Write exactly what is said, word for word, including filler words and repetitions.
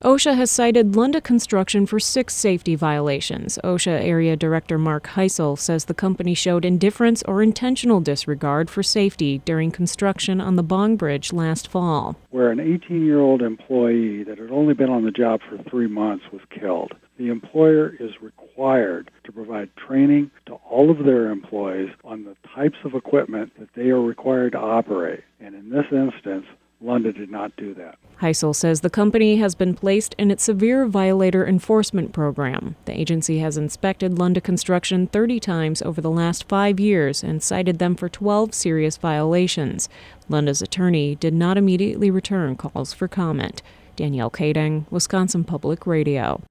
OSHA has cited Lunda Construction for six safety violations. OSHA Area Director Mark Heisel says the company showed indifference or intentional disregard for safety during construction on the Bong Bridge last fall. Where an eighteen-year-old employee that had only been on the job for three months was killed. The employer is required to provide training to all of their employees on the types of equipment that they are required to operate. And in this instance, Lunda did not do that. Heisel says the company has been placed in its severe violator enforcement program. The agency has inspected Lunda Construction thirty times over the last five years and cited them for twelve serious violations. Lunda's attorney did not immediately return calls for comment. Danielle Kading, Wisconsin Public Radio.